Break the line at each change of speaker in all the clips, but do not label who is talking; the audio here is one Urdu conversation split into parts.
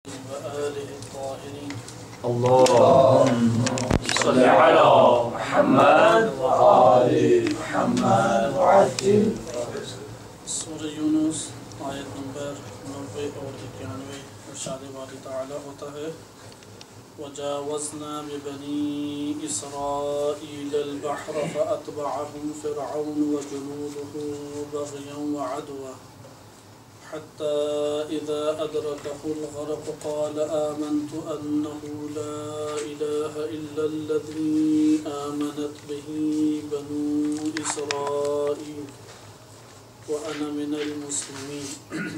وآله الطاهرين
اللهم صل على محمد وآل محمد وعجل.
سورہ یونس آیت نمبر 90 اور 91 ارشاد باری تعالی ہوتا ہے وَجَاوَزْنَا بِبَنِي إِسْرَائِيلَ الْبَحْرَ فَأَتْبَعَهُمْ فِرْعَوْنُ وَجُنُودُهُ بَغْيًا وَعَدْوًا حتى إذا أدركه الغرق قال آمنت أنه لا إله إلا الذي آمنت به بنو إسرائيل وأنا من المسلمين.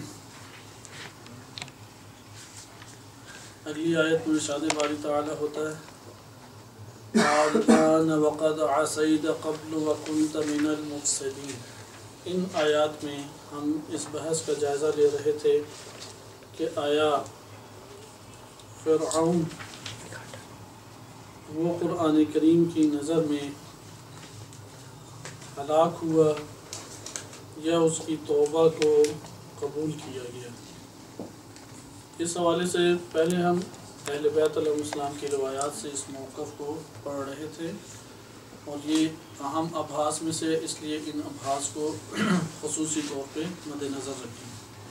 اگلی آیت میں ارشاد باری تعالی ہوتا ہے الآن وقد عصيت قبل وكنت من المفسدين. ان آیات میں ہم اس بحث کا جائزہ لے رہے تھے کہ آیا فرعون وہ قرآن کریم کی نظر میں ہلاک ہوا یا اس کی توبہ کو قبول کیا گیا. اس حوالے سے پہلے ہم اہل بیت علیہ السلام کی روایات سے اس موقف کو پڑھ رہے تھے اور یہ اہم ابحاث میں سے اس لیے ان ابحاث کو خصوصی طور پہ مد نظر رکھیں.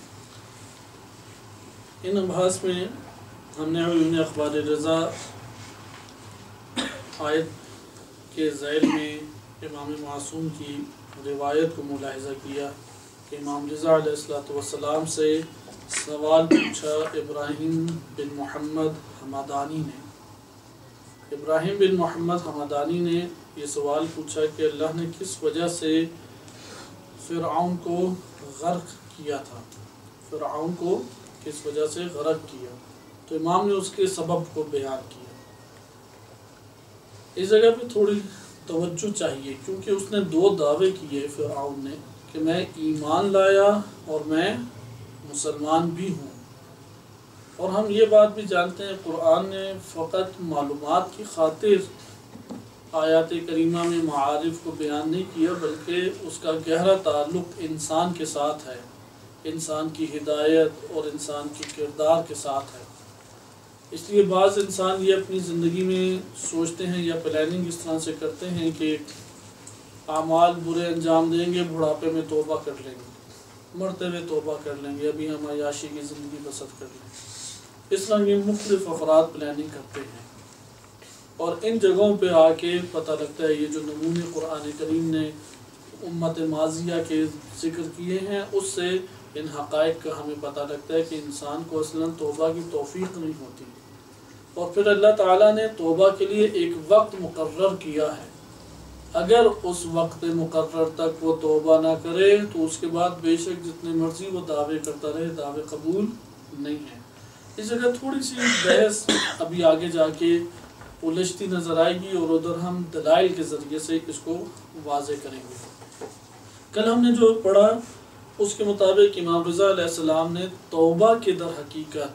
ان ابحاث میں ہم نے عیون اخبار رضا آیت کے ذیل میں امام معصوم کی روایت کو ملاحظہ کیا کہ امام رضا علیہ السلام سے سوال پوچھا ابراہیم بن محمد حمدانی نے. ابراہیم بن محمد حمدانی نے یہ سوال پوچھا کہ اللہ نے کس وجہ سے فرعون کو غرق کیا تھا، فرعون کو کس وجہ سے غرق کیا، تو امام نے اس کے سبب کو بیان کیا. اس جگہ پہ تھوڑی توجہ چاہیے کیونکہ اس نے دو دعوے کیے فرعون نے کہ میں ایمان لایا اور میں مسلمان بھی ہوں، اور ہم یہ بات بھی جانتے ہیں قرآن نے فقط معلومات کی خاطر آیات کریمہ میں معارف کو بیان نہیں کیا بلکہ اس کا گہرا تعلق انسان کے ساتھ ہے، انسان کی ہدایت اور انسان کی کردار کے ساتھ ہے. اس لیے بعض انسان یہ اپنی زندگی میں سوچتے ہیں یا پلاننگ اس طرح سے کرتے ہیں کہ اعمال برے انجام دیں گے، بڑھاپے میں توبہ کر لیں گے، مرتے ہوئے توبہ کر لیں گے، ابھی ہم عیاشی کی زندگی بسر کر لیں گے. اس طرح یہ مختلف افراد پلاننگ کرتے ہیں اور ان جگہوں پہ آ کے پتہ لگتا ہے یہ جو نمونے قرآن کریم نے امت ماضیہ کے ذکر کیے ہیں اس سے ان حقائق کا ہمیں پتہ لگتا ہے کہ انسان کو اصلاً توبہ کی توفیق نہیں ہوتی، اور پھر اللہ تعالیٰ نے توبہ کے لیے ایک وقت مقرر کیا ہے. اگر اس وقت مقرر تک وہ توبہ نہ کرے تو اس کے بعد بے شک جتنے مرضی وہ دعوے کرتا رہے دعوے قبول نہیں ہیں. اس جگہ تھوڑی سی بحث ابھی آگے جا کے الجھتی نظر آئے گی اور ادھر ہم دلائل کے ذریعے سے اس کو واضح کریں گے. کل ہم نے جو پڑھا اس کے مطابق امام رضا علیہ السلام نے توبہ کے در حقیقت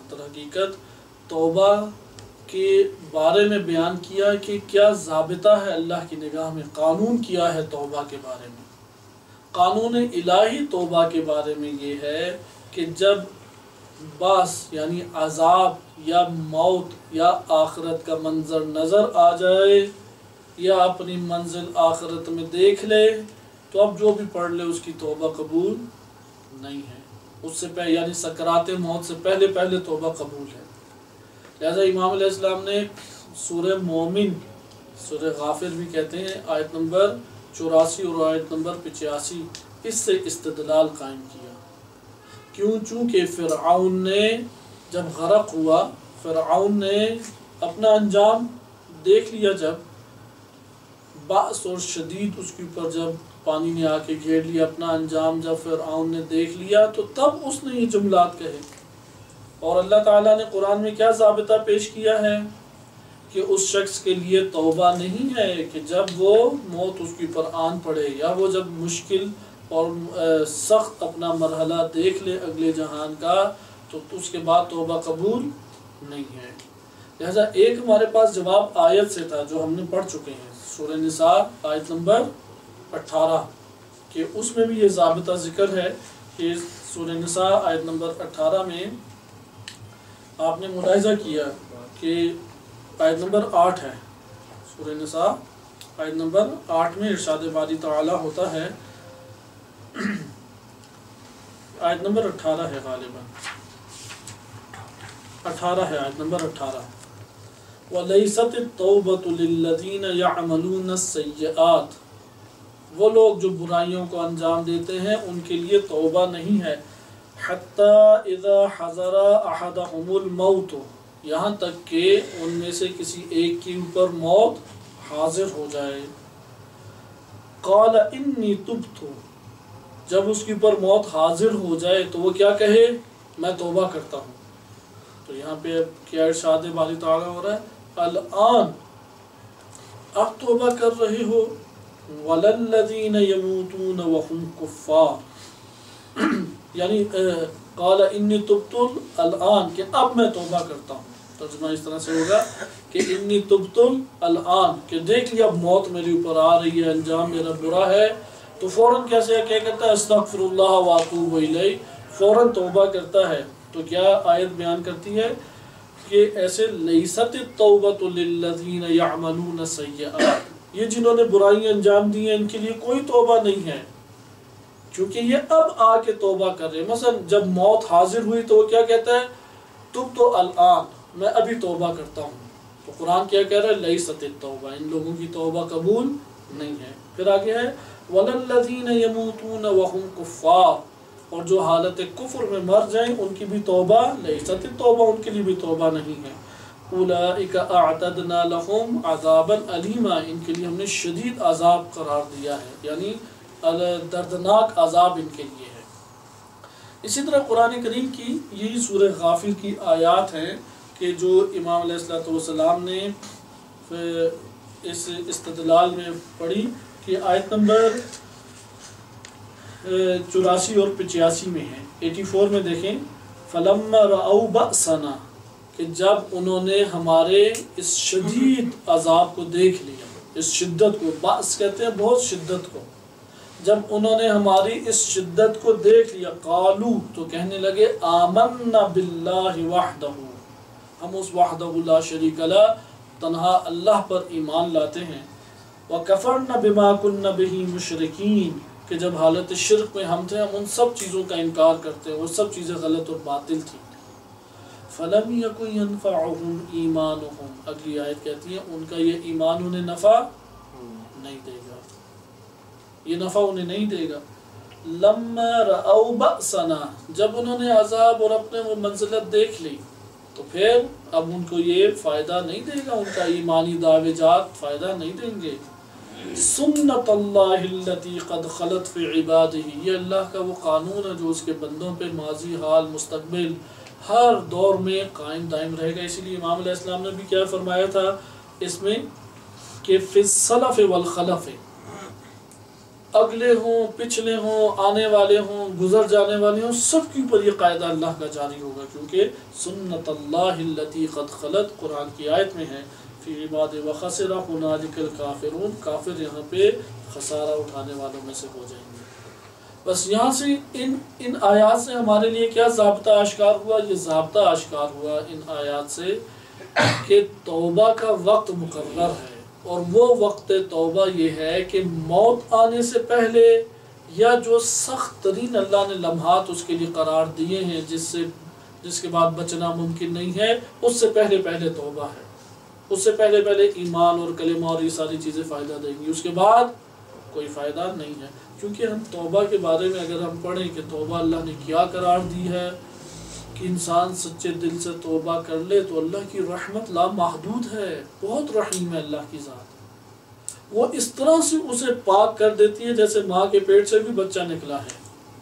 توبہ کے بارے میں بیان کیا کہ کیا ضابطہ ہے اللہ کی نگاہ میں، قانون کیا ہے توبہ کے بارے میں. قانون الہی توبہ کے بارے میں یہ ہے کہ جب باس یعنی عذاب یا موت یا آخرت کا منظر نظر آ جائے یا اپنی منزل آخرت میں دیکھ لے تو اب جو بھی پڑھ لے اس کی توبہ قبول نہیں ہے. اس سے پہلے یعنی سکرات موت سے پہلے توبہ قبول ہے. لہذا امام علیہ السلام نے سورہ مومن، سورہ غافر بھی کہتے ہیں، آیت نمبر 84 اور آیت نمبر 85 اس سے استدلال قائم کیا. چونکہ فرعون نے جب غرق ہوا، فرعون نے اپنا انجام دیکھ لیا، جب باس اور شدید اس کے اوپر جب پانی نے آ کے گھیر لیا، اپنا انجام جب فرعون نے دیکھ لیا تو تب اس نے یہ جملات کہے. اور اللہ تعالیٰ نے قرآن میں کیا ضابطہ پیش کیا ہے کہ اس شخص کے لیے توبہ نہیں ہے کہ جب وہ موت اس کے اوپر آن پڑے یا وہ جب مشکل اور سخت اپنا مرحلہ دیکھ لے اگلے جہان کا تو اس کے بعد توبہ قبول نہیں ہے. لہذا ایک ہمارے پاس جواب آیت سے تھا جو ہم نے پڑھ چکے ہیں، سورہ نساء آیت نمبر 18 کہ اس میں بھی یہ ضابطہ ذکر ہے کہ سورہ نساء آیت نمبر 18 میں آپ نے ملاحظہ کیا کہ آیت نمبر 8 ہے سورہ نساء، آیت نمبر 8 میں ارشاد باری تعالی ہوتا ہے، آیت نمبر 18 ہے غالباً، 18 ہے، آیت نمبر 18، وَلَيْسَتِ التَّوْبَةُ لِلَّذِينَ يَعْمَلُونَ السَّيِّئَاتِ، وہ لوگ جو برائیوں کو انجام دیتے ہیں ان کے لیے توبہ نہیں ہے، حَتَّى إِذَا حَضَرَ أَحَدَهُمُ الْمَوْتُ، یہاں تک کہ ان میں سے کسی ایک کے اوپر موت حاضر ہو جائے، قَالَ إِنِّي تُبْتُ، جب اس کے اوپر موت حاضر ہو جائے تو وہ کیا کہے؟ میں توبہ کرتا ہوں۔ تو یہاں پہ کیا ارشاد باری تعالیٰ ہو رہا ہے؟ الآن، اب توبہ کر رہے ہو، وَلَلَّذِينَ يَمُوتُونَ وَهُمْ كُفَّارٌ، یعنی قال انی تبت الآن، کہ اب میں توبہ کرتا ہوں۔ ترجمہ اس طرح سے ہوگا کہ انی تبت الآن، کہ دیکھ لیا اب موت میرے اوپر آ رہی ہے، انجام میرا برا ہے، تو فوراً کیسے کیا کرتا ہے؟ استغفر اللہ واتوب الیہ، فوراً توبہ کرتا ہے۔ تو کیا آیت بیان کرتی ہے کہ ایسے لیست التوبۃ للذین یعملون السیئات، یہ جنہوں نے برائیاں انجام دی ہیں ان کے لیے کوئی توبہ نہیں ہے، کیونکہ یہ اب آ کے توبہ کر رہے ہیں۔ مثلا جب موت حاضر ہوئی تو وہ کیا کہتا ہے؟ تب تو الآن، میں ابھی توبہ کرتا ہوں۔ تو قرآن کیا کہہ رہا ہے؟ لیست التوبہ، ان لوگوں کی توبہ قبول نہیں ہے۔ پھر آگے ہے وَلَلَّذِينَ يَمُوتُونَ وَهُمْ كُفَّارٌ، اور جو حالت کفر میں مر جائیں ان کی بھی توبہ لیست التوبہ، ان کے لیے بھی توبہ نہیں ہے۔ أُولَٰئِكَ أَعْتَدْنَا لَهُمْ عَذَابًا أَلِيمًا، ان کے لیے ہم نے شدید عذاب قرار دیا ہے، یعنی دردناک عذاب ان کے لیے ہے۔ اسی طرح قرآن کریم کی یہی سورہ غافر کی آیات ہیں کہ جو امام علیہ السلام نے اس استدلال میں پڑھی کہ آیت نمبر 84 اور 85 میں ہے، 84 میں دیکھیں، فَلَمَّا رَأَوْا بَأْسَنَا، کہ جب انہوں نے ہمارے اس شدید عذاب کو دیکھ لیا، اس شدت کو، بأس کہتے ہیں بہت شدت کو، جب انہوں نے ہماری اس شدت کو دیکھ لیا، قالو، تو کہنے لگے آمنا باللہ وحدہ، ہم اس وحدہ لا شریک لہ، تنہا اللہ پر ایمان لاتے ہیں، وکفرنا بما کنا بہ مشرکین، کہ جب حالت شرک میں ہم تھے ہم ان سب چیزوں کا انکار کرتے ہیں، وہ سب چیزیں غلط اور باطل تھیں۔ فلم یکن ینفعہم ایمانہم، اگلی آیت کہتی ہے ان کا یہ ایمان انہیں نفع نہیں دے گا، یہ نفع انہیں نہیں دے گا۔ لما رأوا بأسنا، جب انہوں نے عذاب اور اپنے وہ منزلت دیکھ لی تو پھر اب ان کو یہ فائدہ نہیں دے گا، ان کا ایمانی دعوے جات فائدہ نہیں دیں گے۔ سنت اللہ التی قد خلت فی عبادہ، یہ اللہ کا وہ قانون ہے جو اس کے بندوں پہ ماضی، حال، مستقبل ہر دور میں قائم دائم رہے گا۔ اسی لیے امام علیہ السلام نے بھی کیا فرمایا تھا اس میں کہ فی السلف والخلف، اگلے ہوں، پچھلے ہوں، آنے والے ہوں، گزر جانے والے ہوں، سب کے اوپر یہ قاعدہ اللہ کا جاری ہوگا، کیونکہ سنت اللہ التی قد خلت قرآن کی آیت میں ہے، فی عباد وخسر ہنالک الکافرون، کافر یہاں پہ خسارہ اٹھانے والوں میں سے ہو جائیں گے۔ بس یہاں سے ان آیات سے ہمارے لیے کیا ضابطہ آشکار ہوا؟ یہ ضابطہ آشکار ہوا ان آیات سے کہ توبہ کا وقت مقرر ہے، اور وہ وقت توبہ یہ ہے کہ موت آنے سے پہلے یا جو سخت ترین اللہ نے لمحات اس کے لیے قرار دیے ہیں جس کے بعد بچنا ممکن نہیں ہے، اس سے پہلے توبہ ہے، اس سے پہلے ایمان اور کلمہ اور یہ ساری چیزیں فائدہ دیں گی، اس کے بعد کوئی فائدہ نہیں ہے۔ کیونکہ ہم توبہ کے بارے میں اگر ہم پڑھیں کہ توبہ اللہ نے کیا قرار دی ہے کہ انسان سچے دل سے توبہ کر لے تو اللہ کی رحمت لامحدود ہے، بہت رحیم ہے اللہ کی ذات، وہ اس طرح سے اسے پاک کر دیتی ہے جیسے ماں کے پیٹ سے بھی بچہ نکلا ہے۔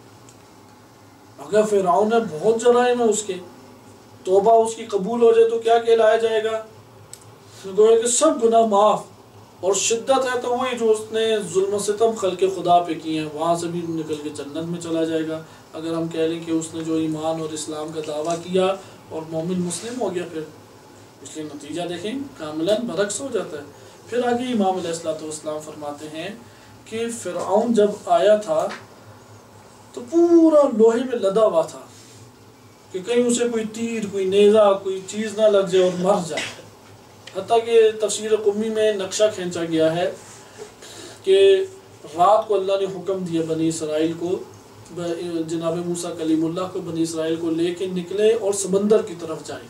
اگر فرعون نے بہت جرائم ہے اس کے، توبہ اس کی قبول ہو جائے تو کیا کہلایا جائے گا؟ گویا کہ سب گناہ معاف، اور شدت ہے تو وہی جو اس نے ظلم و ستم خلق خدا پہ کیے ہیں وہاں سے بھی نکل کے جنت میں چلا جائے گا۔ اگر ہم کہہ لیں کہ اس نے جو ایمان اور اسلام کا دعویٰ کیا اور مومن مسلم ہو گیا، پھر اس لیے نتیجہ دیکھیں کاملاً برعکس ہو جاتا ہے۔ پھر آگے امام علیہ السلام فرماتے ہیں کہ فرعون جب آیا تھا تو پورا لوہے میں لدا ہوا تھا کہ کہیں اسے کوئی تیر، کوئی نیزہ، کوئی چیز نہ لگ جائے اور مر جائے۔ حتیٰ کہ تفسیر قمی میں نقشہ کھینچا گیا ہے کہ رات کو اللہ نے حکم دیا بنی اسرائیل کو، جناب موسیٰ کلیم اللہ کو بنی اسرائیل کو لے کے نکلے اور سمندر کی طرف جائیں۔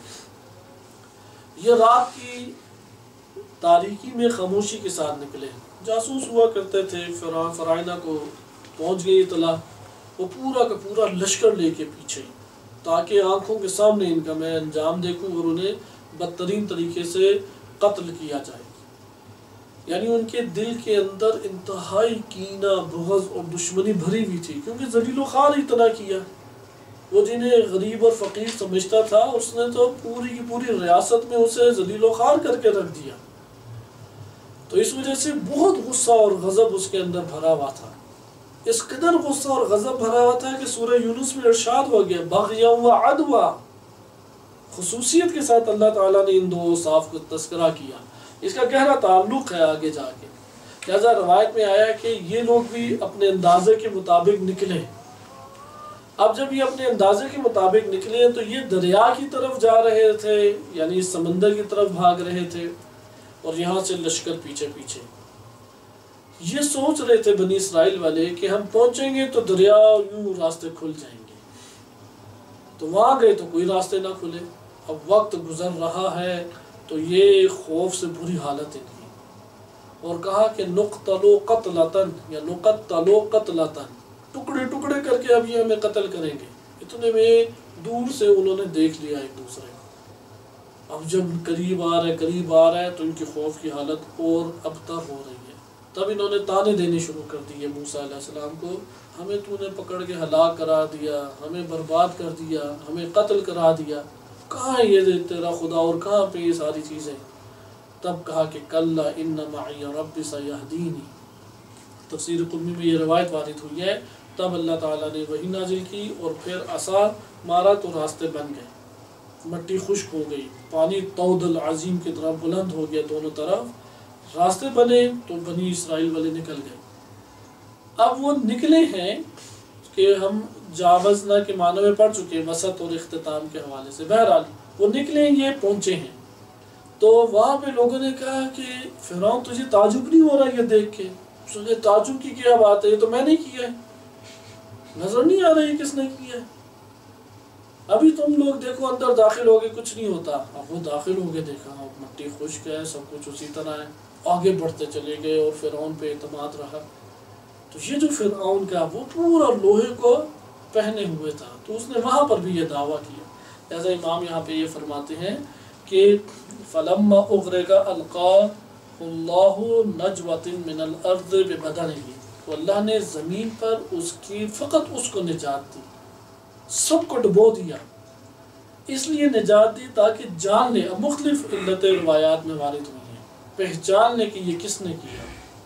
یہ رات کی تاریکی میں خاموشی کے ساتھ نکلے، جاسوس ہوا کرتے تھے، فرعونہ کو پہنچ گئی اطلاع، وہ پورا کا پورا لشکر لے کے پیچھے، تاکہ آنکھوں کے سامنے ان کا میں انجام دیکھوں اور انہیں بدترین طریقے سے قتل کیا جائے۔ یعنی ان کے دل کے اندر انتہائی کینہ، بغض اور دشمنی بھری ہوئی تھی، کیونکہ ذلیل و خوار اتنا کیا۔ وہ جنہیں غریب اور فقیر سمجھتا تھا، اس نے تو پوری کی پوری ریاست میں اسے ذلیل و خوار کر کے رکھ دیا۔ تو اس وجہ سے بہت غصہ اور غضب اس کے اندر بھرا ہوا تھا، اس قدر غصہ اور غضب بھرا ہوا تھا کہ سورہ یونس میں ارشاد ہو گیا بغیا و عدوا، خصوصیت کے ساتھ اللہ تعالیٰ نے ان دو صاف کو تذکرہ کیا۔ اس کا گہرا تعلق ہے آگے جا کے، لہذا روایت میں آیا کہ یہ لوگ بھی اپنے اندازے کے مطابق نکلے۔ اب جب یہ اپنے اندازے کے مطابق نکلے تو یہ دریا کی طرف جا رہے تھے، یعنی سمندر کی طرف بھاگ رہے تھے، اور یہاں سے لشکر پیچھے پیچھے۔ یہ سوچ رہے تھے بنی اسرائیل والے کہ ہم پہنچیں گے تو دریا یوں راستے کھل جائیں گے، تو وہاں گئے تو کوئی راستے نہ کھلے۔ اب وقت گزر رہا ہے تو یہ خوف سے بری حالت ان کی، اور کہا کہ نقتلو قتلتن یا نقتلو قتلتن، ٹکڑے ٹکڑے کر کے اب یہ ہمیں قتل کریں گے۔ اتنے میں دور سے انہوں نے دیکھ لیا ایک دوسرے کو، اب جب قریب آ رہا ہے تو ان کی خوف کی حالت اور ابتر ہو رہی ہے۔ تب انہوں نے تانے دینے شروع کر دیے موسیٰ علیہ السلام کو، ہمیں تو نے پکڑ کے ہلاک کرا دیا، ہمیں برباد کر دیا، ہمیں قتل کرا دیا، کہاں ہے یہ تیرا خدا اور کہاں پہ یہ ساری چیزیں؟ تب کہا کہ کلا ان معی ربی سیہدینی۔ تفسیر قمی میں یہ روایت وارد ہوئی ہے، تب اللہ تعالیٰ نے وحی نازل کی اور پھر عصا مارا تو راستے بن گئے، مٹی خشک ہو گئی، پانی طود العظیم کی طرح بلند ہو گیا، دونوں طرف راستے بنے تو بنی اسرائیل والے نکل گئے۔ اب وہ نکلے ہیں کہ ہم جاوزنا کے معنی میں پڑھ چکے وسط اور اختتام کے حوالے سے، بہرحال وہ نکلے، یہ پہنچے ہیں، تو وہاں پہ لوگوں نے کہا کہ فرعون تجھے تعجب نہیں ہو رہا یہ دیکھ کے؟ سنے تعجب کی کیا بات ہے، یہ تو میں نے کیا ہے، نظر نہیں آ رہی کس نے کیا ہے؟ ابھی تم لوگ دیکھو اندر داخل ہو گئے کچھ نہیں ہوتا۔ اب وہ داخل ہو گئے، دیکھا مٹی خشک ہے، سب کچھ اسی طرح ہے، آگے بڑھتے چلے گئے اور فرعون پہ اعتماد رہا۔ تو یہ جو فرعون کا وہ پورا لوہے کو پہنے ہوئے تھا، تو اس نے وہاں پر بھی یہ دعویٰ کیا۔ لہذا امام یہاں پہ یہ فرماتے ہیں کہ فَلَمَّا أُغْرِقَ أَلْقَاهُ اللَّهُ نَجْوَةٍ مِّنَ الْأَرْضِ بِبَدَنِهِ، تو اللہ نے زمین پر اس کی فقط اس کو نجات دی، سب کو ڈبو دیا، اس لیے نجات دی تاکہ جان لے۔ اب مختلف علتیں روایات میں وارد ہوئی ہیں، پہچان لے کہ یہ کس نے کیا،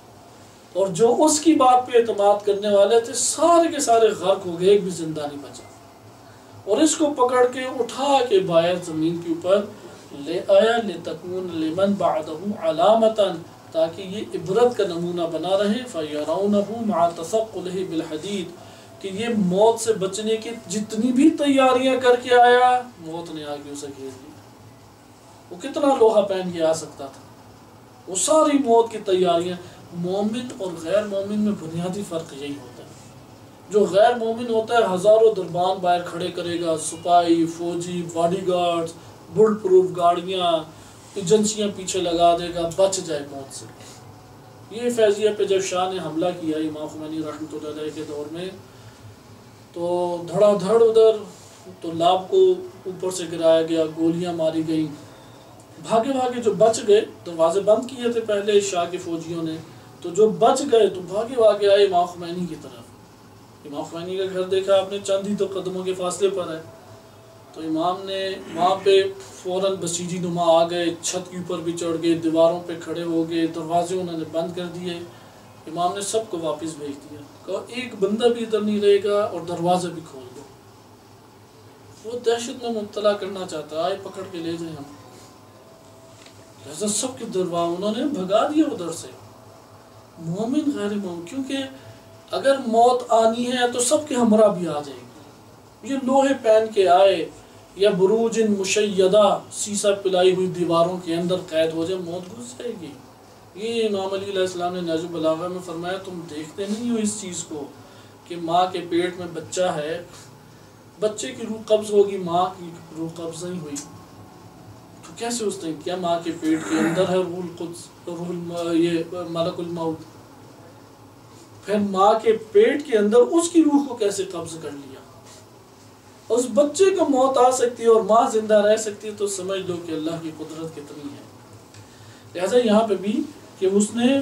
اور جو اس کی بات پہ اعتماد کرنے والے تھے سارے کے سارے غرق ہو گئے، ایک بھی زندہ نہیں بچا۔ اور اس کو پکڑ کے اٹھا کے باہر زمین کے اوپر لے آیا لِتَكُونَ لِمَنْ بَعْدَهُ عَلَامَةً، تاکہ یہ عبرت کا نمونہ بنا رہے، فَيَرَوْنَهُ مَعَ تَثَقُّلِهِ بِالْحَدِيدِ، کہ یہ موت سے بچنے کی جتنی بھی تیاریاں کر کے آیا، موت نے آگے اسے گھیر لیا۔ وہ کتنا لوہا پہن کے آ سکتا تھا، وہ ساری موت کی تیاریاں۔ مومن اور غیر مومن میں بنیادی فرق یہی ہوتا ہے، جو غیر مومن ہوتا ہے ہزاروں دربان باہر کھڑے کرے گا، سپاہی، فوجی، باڈی گارڈز، بلٹ پروف گاڑیاں، ایجنسیاں پیچھے لگا دے گا، بچ جائے موت سے۔ یہ فیضیہ پہ جب شاہ نے حملہ کیا امام خمینی رحمۃ اللہ علیہ کے دور میں، تو دھڑا دھڑ ادھر تو لاب کو اوپر سے گرایا گیا، گولیاں ماری گئیں، بھاگے بھاگے جو بچ گئے، دروازے بند کیے تھے پہلے شاہ کے فوجیوں نے، تو جو بچ گئے تو بھاگے بھاگے آئے امام خمینی کی طرف۔ امام خمینی کا گھر دیکھا آپ نے، چند ہی تو قدموں کے فاصلے پر ہے، تو امام نے وہاں پہ فوراً بسیجی نما آ گئے، چھت کے اوپر بھی چڑھ گئے، دیواروں پہ کھڑے ہو گئے، دروازے انہوں نے بند کر دیے۔ امام نے سب کو واپس بھیج دیا، کہا ایک بندہ بھی ادھر نہیں رہے گا اور دروازہ بھی کھول دو۔ وہ دہشت میں مبتلا کرنا چاہتا، آئے پکڑ کے لے جائیں ہم، لہذا سب کے دروازے انہوں نے بھگا دیا ادھر سے، مومن غیر مومن، کیونکہ اگر موت آنی ہے تو سب کے ہمراہ بھی آ جائے گی۔ یہ لوہے پہن کے آئے، یا بروج مشیدہ سیسا پلائی ہوئی دیواروں کے اندر قید ہو جائے، موت گھس جائے گی۔ یہ امام علی علیہ السلام نے نہج البلاغہ میں فرمایا تم دیکھتے نہیں ہو اس چیز کو کہ ماں کے پیٹ میں بچہ ہے، بچے کی روح قبض ہوگی، ماں کی روح قبض نہیں ہوئی، تو کیسے اس نے کیا؟ ماں کے پیٹ کے اندر ہے روح القدس، یہ ملک الموت، پھر ماں کے پیٹ کے اندر اس کی روح کو کیسے قبض کر لیا؟ اس بچے کو موت آ سکتی ہے اور ماں زندہ رہ سکتی ہے، تو سمجھ لو کہ اللہ کی قدرت کتنی ہے۔ لہٰذا یہاں پہ بھی کہ اس نے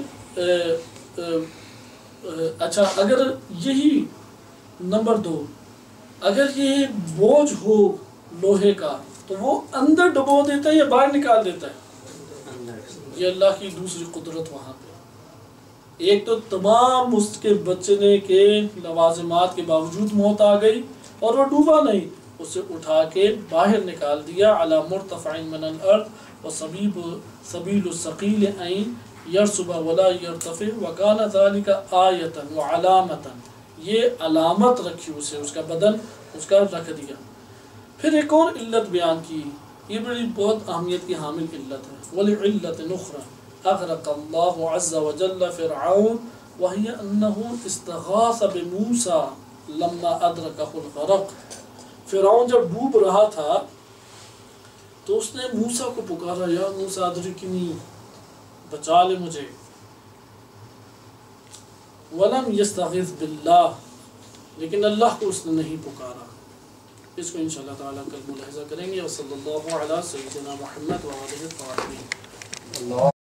اچھا اگر یہی نمبر 2 اگر یہ بوجھ ہو لوہے کا تو وہ اندر ڈبو دیتا ہے یا باہر نکال دیتا ہے؟ یہ اللہ کی دوسری قدرت وہاں پہ۔ ایک تو تمام اس کے بچنے کے لوازمات کے باوجود موت آ گئی اور وہ ڈوبا نہیں، اسے اٹھا کے باہر نکال دیا، علی مرتفع من الارض وسبیل الثقیل عین یرسب ولا یرتفع وکان ذلک آیۃ وعلامۃ، یہ علامت رکھی اسے، اس کا بدن اس کا رکھ دیا۔ پھر ایک اور علت بیان کی، یہ بڑی بہت اہمیت کی حامل علت ہے، ولعلۃ اخری اغرق اللہ عز وجل فرعون وهي انه استغاث بموسى لما ادركه الغرق۔ فرعون جب ڈوب رہا تھا تو اس نے موسیٰ کو پکارا، یا موسیٰ ادرکنی، بچا لے مجھے۔ ولم یستغیث باللہ، لیکن اللہ کو اس نے نہیں پکارا۔ اس کو انشاءاللہ تعالیٰ کل ملاحظہ کریں گے۔ وصلی اللہ علی سیدنا محمد وآلہ الطاہرین۔